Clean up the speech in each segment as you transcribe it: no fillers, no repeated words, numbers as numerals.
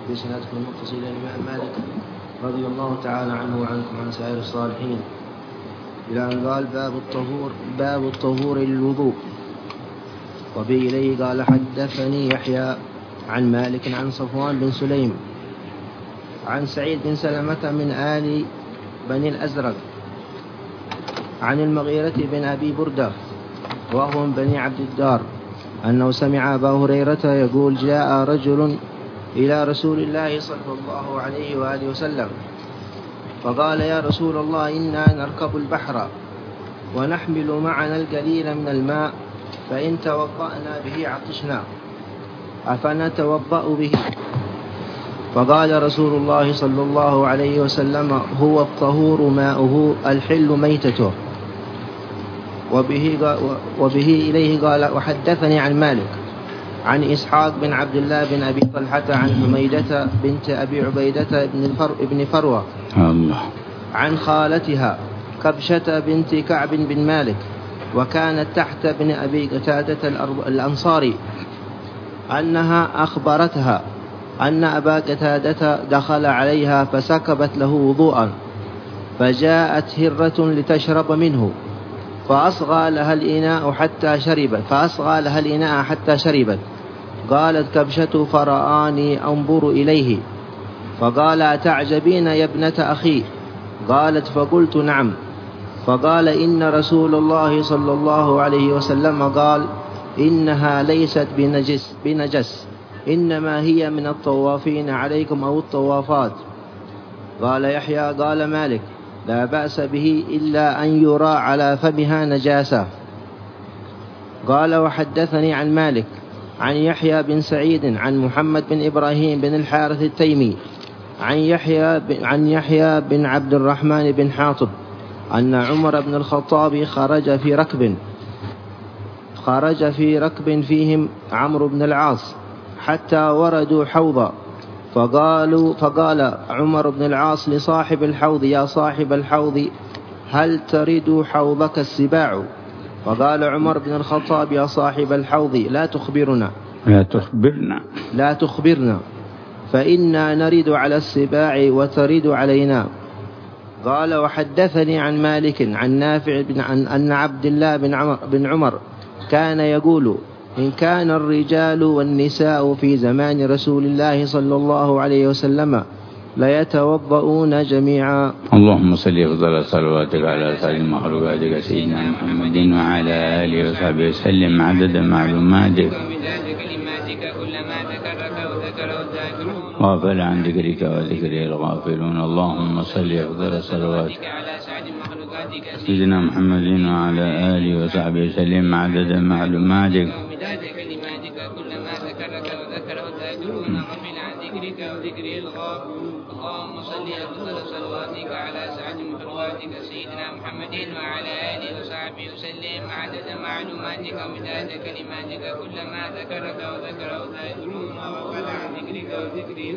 بسنة المتصل إلى الإمام مالك رضي الله تعالى عنه وعنكم عن سائر الصالحين إلى أن قال باب الطهور للوضوء. وبه إليه قال حدثني يحيى عن مالك عن صفوان بن سليم عن سعيد بن سلمة من آل بني الأزرق عن المغيرة بن أبي بردة وهو من بني عبد الدار أنه سمع أبا هريرة يقول جاء رجل إلى رسول الله صلى الله عليه وآله وسلم فقال يا رسول الله إنا نركب البحر ونحمل معنا القليل من الماء فإن توضأنا به عطشنا أفنتوضأ به؟ فقال رسول الله صلى الله عليه وسلم هو الطهور ماؤه الحل ميتته. وبه إليه قال وحدثني عن مالك عن إسحاق بن عبد الله بن أبي طلحة عن حميدة بنت أبي عبيدة بن فروة عن خالتها كبشة بنت كعب بن مالك وكانت تحت ابن أبي قتادة الأنصاري أنها أخبرتها أن أبا قتادة دخل عليها فسكبت له وضوءا فجاءت هرة لتشرب منه فأصغى لها الإناء حتى شربت. قالت كبشة فرآني أنظر إليه فقال أتعجبين يا ابنة أخي؟ قالت فقلت نعم. فقال إن رسول الله صلى الله عليه وسلم قال إنها ليست بنجس إنما هي من الطوافين عليكم أو الطوافات. قال يحيى قال مالك لا بأس به إلا أن يرى على فمها نجاسة. قال وحدثني عن مالك عن يحيى بن سعيد عن محمد بن إبراهيم بن الحارث التيمي عن يحيى بن عبد الرحمن بن حاطب أن عمر بن الخطاب خرج في ركب فيهم عمرو بن العاص حتى وردوا حوضا فقال عمر بن العاص لصاحب الحوض يا صاحب الحوض هل ترد حوضك السباع؟ فقال عمر بن الخطاب يا صاحب الحوض لا تخبرنا فإنا نرد على السباع وترد علينا. قال وحدثني عن مالك عن نافع أن عبد الله بن عمر كان يقول إن كان الرجال والنساء في زمان رسول الله صلى الله عليه وسلم ليتوضؤون جميعا. اللهم صل أفضل صلواتك على سيد مخلوقاتك سيدنا محمد وعلى آله وصحبه وسلم عدد معلوماتك غافل عن ذكرك وذكره الغافلون. اللهم صل أفضل صلواتك على سيدنا محمد وعلى آله وصحبه وسلم عدد معلوماتك اللهم صل أفضل صلواتك على سعد مخلوقاتك سيدنا محمد وعلى آله وصحبه وسلم عدد معلوماتك ومداد كلماتك كلما ذكرك وذكره الذاكرون وغفل عن ذكرك وذكره.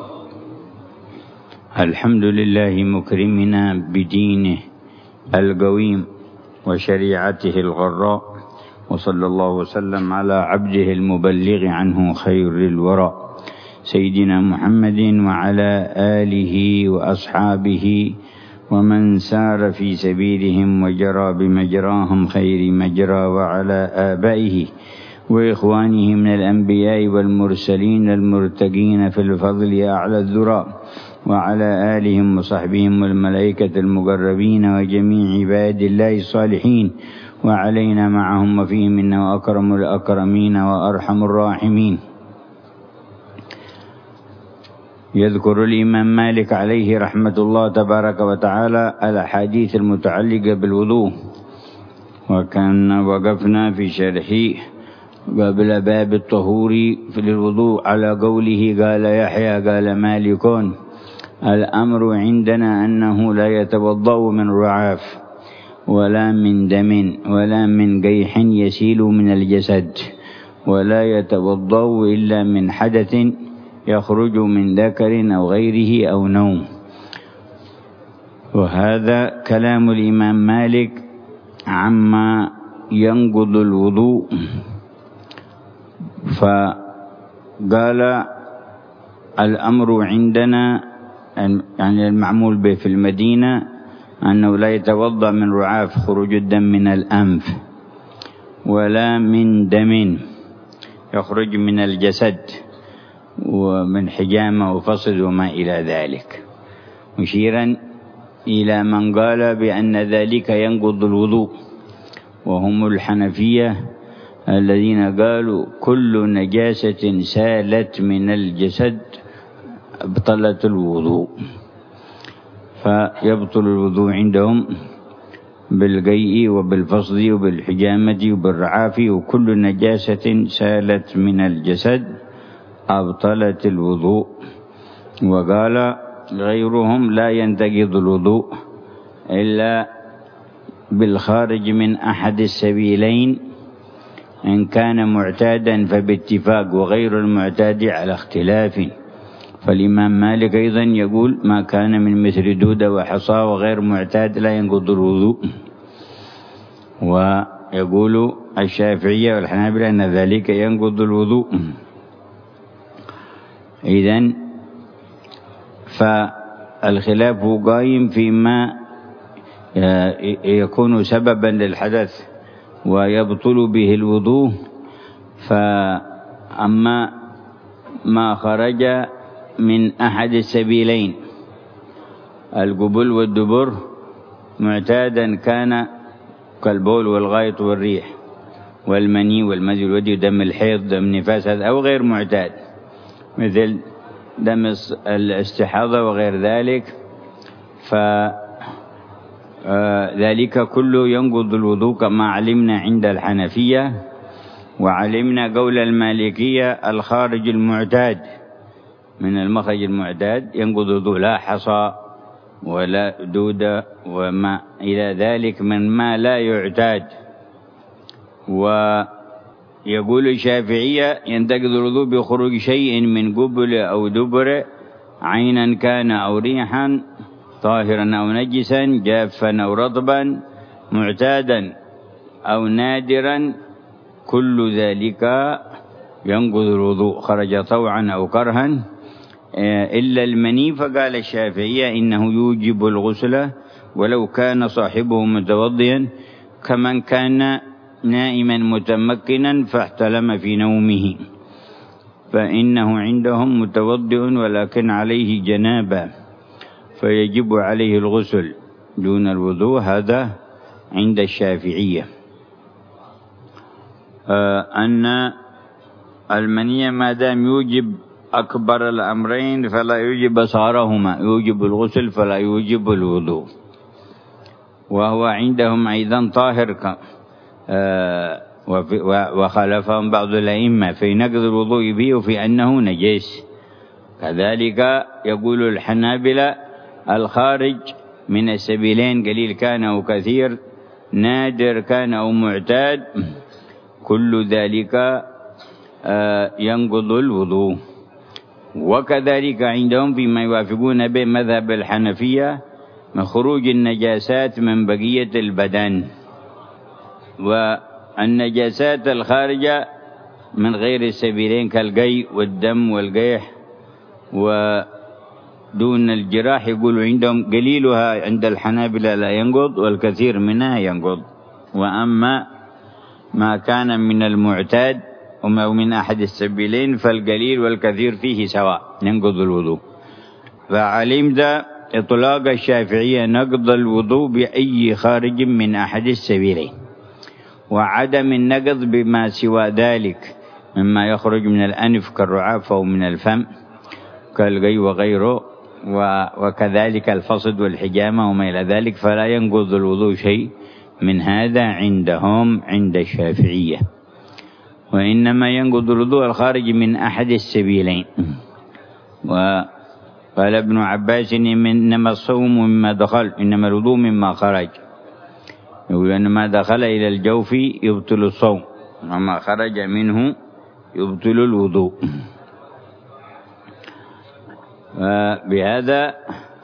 الحمد لله مكرمنا بدينه القويم وشريعته الغراء وصلى الله وسلم على عبده المبلغ عنه خير الورى سيدنا محمد وعلى آله وأصحابه ومن سار في سبيلهم وجرى بمجراهم خير مجرى وعلى آبائه وإخوانه من الأنبياء والمرسلين المرتقين في الفضل أعلى الذرى وعلى آلهم وصحبهم والملائكة المقربين وجميع عباد الله الصالحين وعلينا معهم وفيهم إنه أكرم الأكرمين وأرحم الراحمين. يذكر الإمام مالك عليه رحمة الله تبارك وتعالى الأحاديث المتعلقة بالوضوء، وكان وقفنا في شرح قبل باب الطهور في الوضوء على قوله قال يحيى قال مالك الأمر عندنا أنه لا يتوضأ من رعاف ولا من دم ولا من قيح يسيل من الجسد ولا يتوضأ إلا من حدث يخرج من ذكر أو غيره أو نوم. وهذا كلام الإمام مالك عما ينقض الوضوء. فقال الأمر عندنا يعني المعمول به في المدينة أنه لا يتوضأ من رعاف خروج الدم من الأنف ولا من دم يخرج من الجسد ومن حجامة وفصد وما إلى ذلك، مشيرا إلى من قال بأن ذلك ينقض الوضوء، وهم الحنفية الذين قالوا كل نجاسة سالت من الجسد أبطلت الوضوء، فيبطل الوضوء عندهم بالقيء وبالفصد وبالحجامة وبالرعاف، وكل نجاسة سالت من الجسد أبطلت الوضوء. وقال غيرهم لا ينتقض الوضوء إلا بالخارج من أحد السبيلين، إن كان معتادا فباتفاق، وغير المعتاد على اختلاف. فالإمام مالك أيضا يقول ما كان من مثل دودة وحصى وغير معتاد لا ينقض الوضوء، ويقول الشافعية والحنابلة أن ذلك ينقض الوضوء. إذن فالخلاف قائم فيما يكون سببا للحدث ويبطل به الوضوء. فأما ما خرج من أحد السبيلين القبل والدبر معتادا كان كالبول والغائط والريح والمني والمذي والودي ودم الحيض دم نفاس هذا، أو غير معتاد مثل دم الاستحاضة وغير ذلك، فذلك كله ينقض الوضوء كما علمنا عند الحنفية. وعلمنا قول المالكية الخارج المعتاد من المخرج المعتاد ينقض الوضوء، لا حصى ولا دودة وما إلى ذلك من ما لا يعتاد. ويقول الشافعية ينتقض الوضوء بخروج شيء من قبل أو دبر عينا كان أو ريحا طاهرا أو نجسا جافا أو رطبا معتادا أو نادرا، كل ذلك ينقض الوضوء خرج طوعا أو كرها إلا المني. فقال الشافعية إنه يوجب الغسل ولو كان صاحبه متوضيا، كمن كان نائما متمكنا فاحتلم في نومه، فإنه عندهم متوضئ ولكن عليه جنابة فيجب عليه الغسل دون الوضوء، هذا عند الشافعية. أن المني ما دام يوجب أكبر الأمرين فلا يوجب صغرهما، يوجب الغسل فلا يوجب الوضوء. وهو عندهم أيضا طاهر، وخالفهم بعض الأئمة في نقض الوضوء به وفي أنه نجس. كذلك يقول الحنابلة الخارج من السبيلين قليل كان أو كثير، نادر كان أو معتاد، كل ذلك ينقض الوضوء. وكذلك عندهم فيما يوافقون به مذهب الحنفية من خروج النجاسات من بقية البدن، والنجاسات الخارجة من غير السبيلين كالقي والدم والقيح ودون الجراح، يقولوا عندهم قليلها عند الحنابلة لا ينقض والكثير منها ينقض. وأما ما كان من المعتاد وما من أحد السبيلين فالقليل والكثير فيه سواء ينقض الوضوء. فعلمت إطلاق الشافعية نقض الوضوء بأي خارج من أحد السبيلين، وعدم النقض بما سوى ذلك مما يخرج من الأنف كالرعاف أو من الفم كالقي وغيره، وكذلك الفصد والحجامة وما إلى ذلك، فلا ينقض الوضوء شيء من هذا عندهم عند الشافعية، وإنما ينقض الوضوء الخارج من أحد السبيلين. وقال ابن عباس إنما الصوم مما دخل، إنما الوضوء مما خرج، يقول أن ما دخل إلى الجوف يبطل الصوم وما خرج منه يبطل الوضوء. بهذا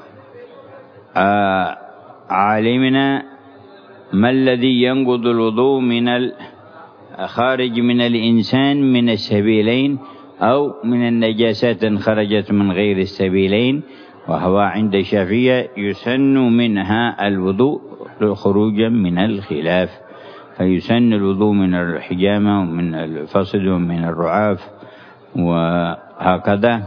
علمنا ما الذي ينقض الوضوء من الخارج من الإنسان من السبيلين أو من النجاسات خرجت من غير السبيلين، وهو عند الشافعية يسن منها الوضوء خروجا من الخلاف، فيسن الوضوء من الحجامة ومن الفصد ومن الرعاف وهكذا.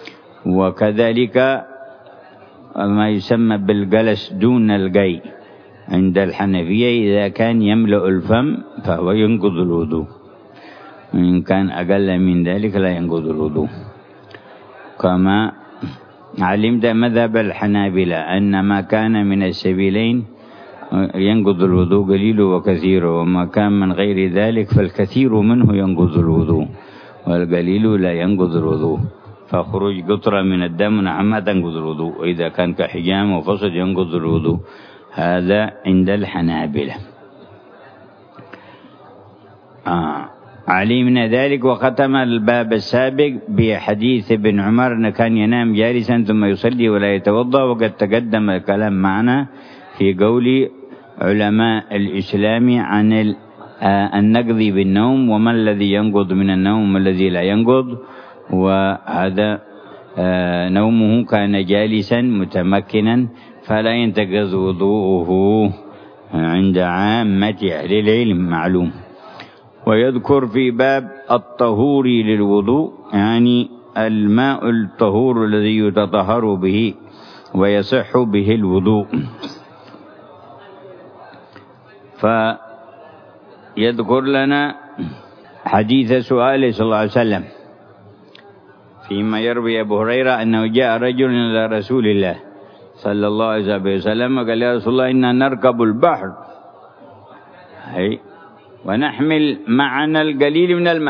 وكذلك ما يسمى بالجلس دون القي عند الحنفية إذا كان يملأ الفم فهو ينقض الوضوء، وإن كان أقل من ذلك لا ينقض الوضوء. كما علمت مذهب الحنابلة أن ما كان من السبيلين ينقض الوضوء قليل وكثير، وما كان من غير ذلك فالكثير منه ينقض الوضوء والقليل لا ينقض الوضوء. فخروج قطرة من الدم نعم تنقض الوضوء، وإذا كان كحجام وفصد ينقض الوضوء. هذا عند الحنابلة. علمنا ذلك. وختم الباب السابق بحديث ابن عمر أنه كان ينام جالسا ثم يصلي ولا يتوضأ، وقد تقدم الكلام معنا في قول علماء الإسلام عن النقض بالنوم، وما الذي ينقض من النوم وما الذي لا ينقض. وهذا نومه كان جالسا متمكنا فلا ينتقض وضوءه عند عامة أهل العلم معلوم. ويذكر في باب الطهور للوضوء، يعني الماء الطهور الذي يتطهر به ويصح به الوضوء. فيذكر لنا حديث سؤال صلى الله عليه وسلم فيما يروي أبو هريرة أنه جاء رجل إلى رسول الله صلى الله عليه وسلم وقال يا رسول الله إنا نركب البحر ونحمل معنا القليل من الماء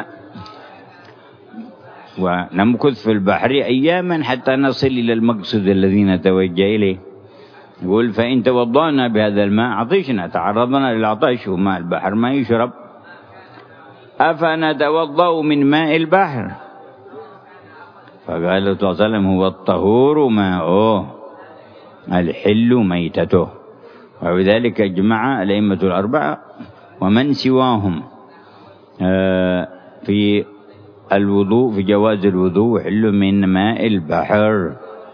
ونمكث في البحر أياما حتى نصل إلى المقصد الذي نتوجه إليه. يقول فإن توضأنا بهذا الماء عطشنا، تعرضنا للعطش وماء البحر ما يشرب، أفنتوضأ من ماء البحر؟ فقال صلى الله عليه وسلم هو الطهور ماؤه الحل ميتته. وبذلك اجمع الأئمة الأربعة ومن سواهم في الوضوء في جواز الوضوء حل من ماء البحر.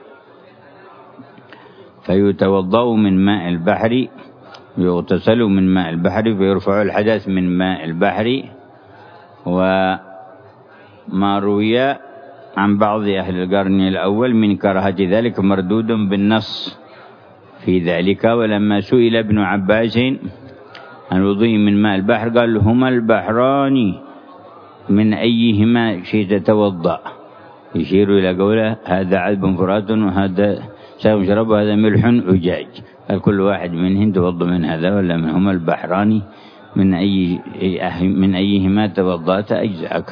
فيتوضأ من ماء البحر، يغتسل من ماء البحر، فيرفع الحدث من ماء البحر. وما روي عن بعض أهل القرن الأول من كراهة ذلك مردود بالنص في ذلك. ولما سئل ابن عباس عن الوضوء من ماء البحر قال هما البحران من أيهما شئت توضأ، يشير إلى قوله هذا عذب فرات وهذا سائغ شراب وهذا ملح أجاج، قال كل واحد منهم توضأ من هذا ولا من هما البحران من أيهما توضأت أجزأك.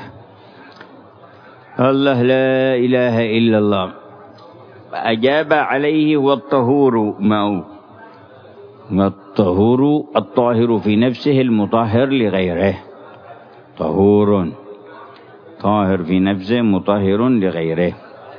الله لا إله إلا الله. أجاب عليه والطهور ماء، والطهور الطاهر في نفسه المطهر لغيره، طهور طاهر في نفسه مطهر لغيره،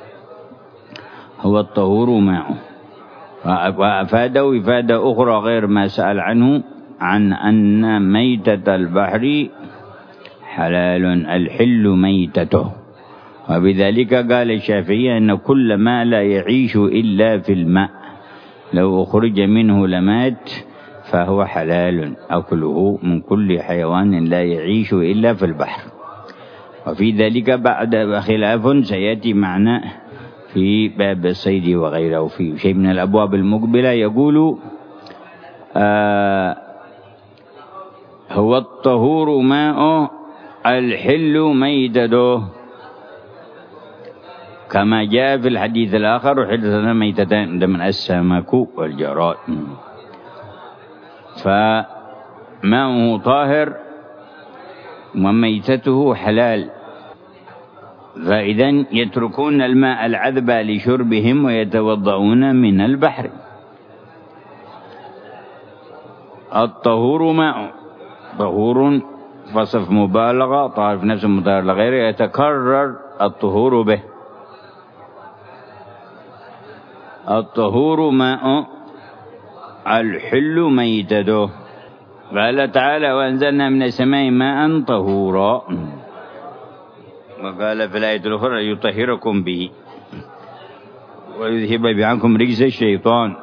هو الطهور ماء. وأفاده إفادة أخرى غير ما سأل عنه عن أن ميتة البحر حلال الحل ميتته. وبذلك قال الشافعي أن كل ما لا يعيش إلا في الماء لو أخرج منه لمات فهو حلال أكله من كل حيوان لا يعيش إلا في البحر. وفي ذلك بعد خلاف سيأتي معنا في باب الصيد وغيره في شيء من الأبواب المقبلة. يقول هو الطهور ماء الحل ميتته، كما جاء في الحديث الآخر حدثنا ميتتان من السمك والجراد. فماءه طاهر وميتته حلال، فإذن يتركون الماء العذب لشربهم ويتوضؤون من البحر. الطهور ماء، طهور وصف مبالغة، طاهر في نفسه مطهر لغيره، يتكرر الطهور به. الطهور ماء الحل ميتته. قال تعالى وأنزلنا من السماء ماء طهورا، وقال في الآية الأخرى يطهركم به ويذهب عنكم رجز الشيطان.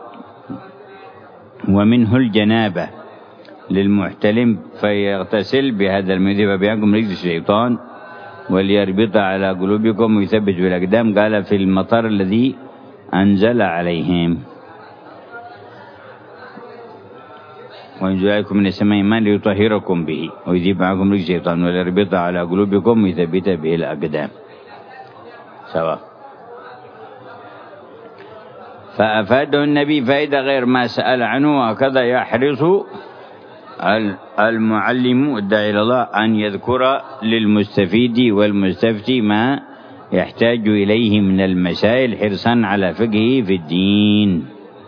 ومنه الجنابة للمحتلم فيغتسل بهذا المذهب عنكم رجز الشيطان وليربط على قلوبكم ويثبت بالأقدام. قال في المطر الذي أنزل عليهم وينزل عليكم من السماء ماء ليطهركم به ويذهب عنكم رجز الشيطان وليربط على قلوبكم ويثبت به الأقدام سواء. فأفاده النبي فائدة غير ما سأل عنه. وهكذا يحرص المعلم الداعي إلى الله أن يذكر للمستفيد والمستفتي ما يحتاج إليه من المسائل حرصا على فقهه في الدين.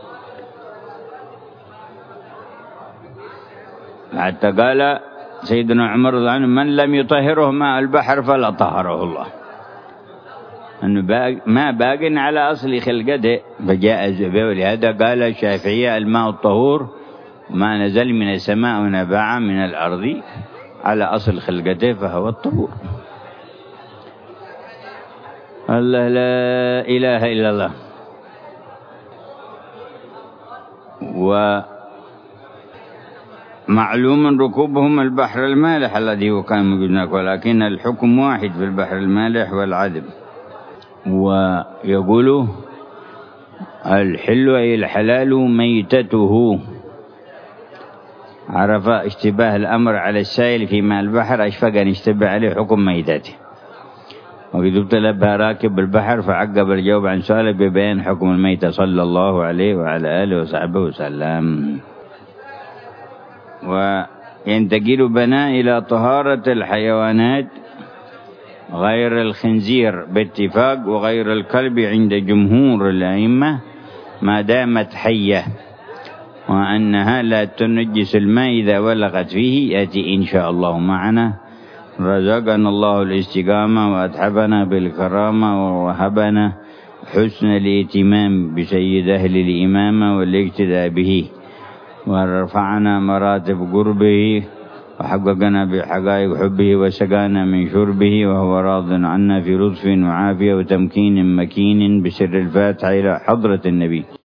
حتى قال سيدنا عمر رضي الله عنه من لم يطهره ماء البحر فلا طهره الله، أنه ما باق على أصل خلقته فجاء الزبيب. ولهذا قال الشافعية الماء الطهور ما نزل من السماء ونبع من الأرض على أصل خلقته فهو الطهور. الله لا إله إلا الله. ومعلوم ركوبهم البحر المالح الذي هو كان موجود هناك، ولكن الحكم واحد في البحر المالح والعذب. ويقول الحل أي الحلال ميتته. عرف اشتباه الأمر على السائل في ماء البحر أشفق أن يشتبه عليه حكم ميتته. وقد ابتلى بها راكب البحر فعقب الجواب عن سؤاله ببيان حكم الميتة صلى الله عليه وعلى آله وصحبه وسلم. وينتقل بنا إلى طهارة الحيوانات غير الخنزير باتفاق وغير الكلب عند جمهور الأئمة ما دامت حية، وأنها لا تنجس الماء إذا ولغت فيه. يأتي إن شاء الله معنا. رزقنا الله الاستقامة وأتحبنا بالكرامة ووهبنا حسن الاهتمام بسيد أهل الإمامة والاقتداء به، ورفعنا مراتب قربه وحققنا بحقائق حبه وسقانا من شربه وهو راض عنا في لطف وعافية وتمكين مكين بسر الفاتحة إلى حضرة النبي.